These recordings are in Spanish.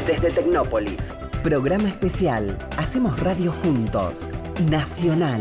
desde Tecnópolis. Programa especial. Hacemos radio juntos. Nacional.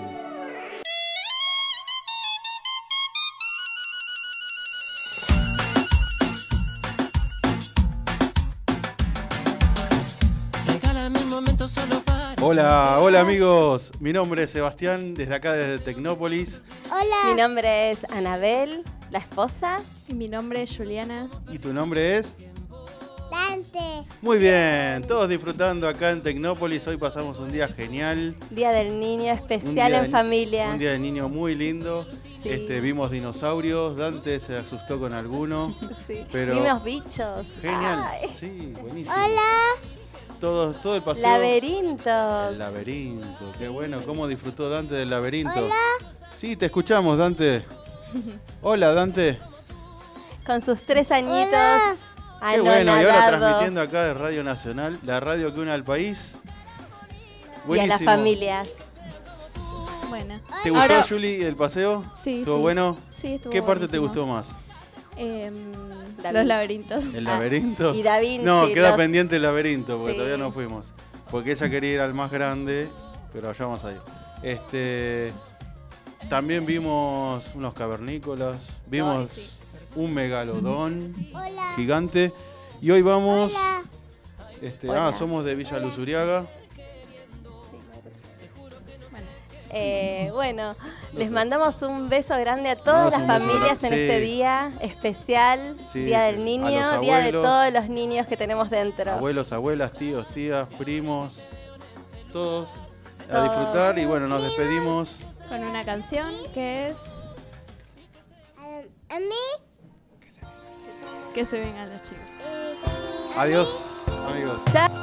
Hola amigos, mi nombre es Sebastián, desde acá desde Tecnópolis. Hola. Mi nombre es Anabel, la esposa. Y mi nombre es Juliana. ¿Y tu nombre es? Dante. Muy bien, todos disfrutando acá en Tecnópolis. Hoy pasamos un día genial. Día del Niño especial en familia. Un día del niño muy lindo. Sí. Vimos dinosaurios, Dante se asustó con alguno. Sí. Pero vimos bichos. Genial, Ay. sí, buenísimo. Hola. Todo el paseo. Laberintos. El laberinto, qué bueno. ¿Cómo disfrutó Dante del laberinto? Hola. Sí, te escuchamos, Dante. Hola, Dante. Con sus 3 añitos. Hola. Qué bueno, y ahora anonadado. transmitiendo acá de Radio Nacional, la radio que une al país. Y a las familias. Bueno. ¿Te gustó, Ahora, Juli, el paseo? Sí. ¿Estuvo bueno? Sí, estuvo ¿Qué parte te buenísimo. gustó más? Los laberintos. ¿El laberinto? Y Da Vinci. No, queda pendiente el laberinto, porque Sí. todavía no fuimos. Porque ella quería ir al más grande, pero allá vamos a ir. También vimos unos cavernícolas, vimos un megalodón gigante. Y hoy vamos... Hola. somos de Villa Luzuriaga. Bueno, les mandamos un beso grande a todas las Mandamos un beso familias en grande. este día especial, Sí, Día sí. del A Niño, los Día de abuelos. todos los niños que tenemos dentro. Abuelos, abuelas, tíos, tías, primos, todos a Todos. disfrutar y bueno, nos despedimos. Con una canción que es A mí. Que se vengan los chicos. Adiós, amigos. Chao.